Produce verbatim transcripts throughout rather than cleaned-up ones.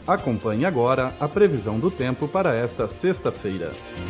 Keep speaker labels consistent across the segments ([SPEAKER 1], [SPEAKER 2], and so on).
[SPEAKER 1] Acompanhe agora a previsão do tempo para esta sexta-feira.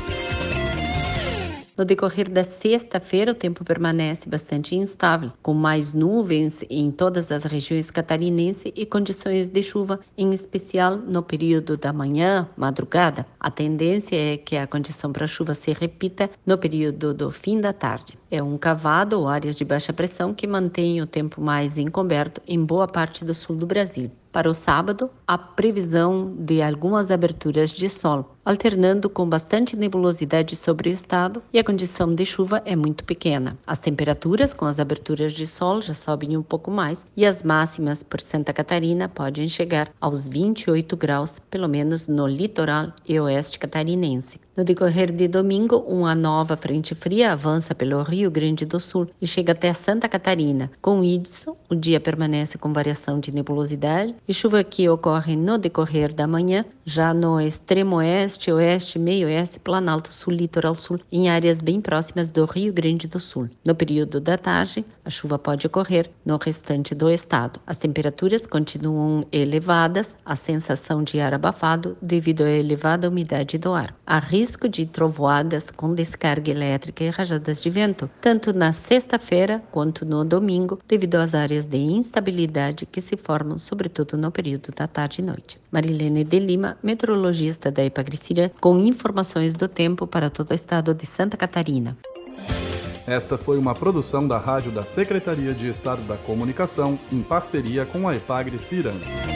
[SPEAKER 2] No decorrer da sexta-feira, o tempo permanece bastante instável, com mais nuvens em todas as regiões catarinenses e condições de chuva, em especial no período da manhã, madrugada. A tendência é que a condição para chuva se repita no período do fim da tarde. É um cavado ou áreas de baixa pressão que mantém o tempo mais encoberto em boa parte do sul do Brasil. Para o sábado, a previsão de algumas aberturas de sol, alternando com bastante nebulosidade sobre o estado, e a condição de chuva é muito pequena. As temperaturas com as aberturas de sol já sobem um pouco mais e as máximas por Santa Catarina podem chegar aos vinte e oito graus, pelo menos no litoral e oeste catarinense. No decorrer de domingo, uma nova frente fria avança pelo Rio Grande do Sul e chega até Santa Catarina. Com isso, o dia permanece com variação de nebulosidade e chuva que ocorre no decorrer da manhã, já no extremo oeste, oeste, meio oeste, Planalto Sul, Litoral Sul, em áreas bem próximas do Rio Grande do Sul. No período da tarde, a chuva pode ocorrer no restante do estado. As temperaturas continuam elevadas, a sensação de ar abafado devido à elevada umidade do ar. Há risco de trovoadas com descarga elétrica e rajadas de vento, tanto na sexta-feira quanto no domingo, devido às áreas de instabilidade que se formam, sobretudo no período da tarde e noite. Marilene de Lima, meteorologista da Epagri-Cirã, com informações do tempo para todo o estado de Santa Catarina.
[SPEAKER 1] Esta foi uma produção da Rádio da Secretaria de Estado da Comunicação, em parceria com a Epagri-Cirã.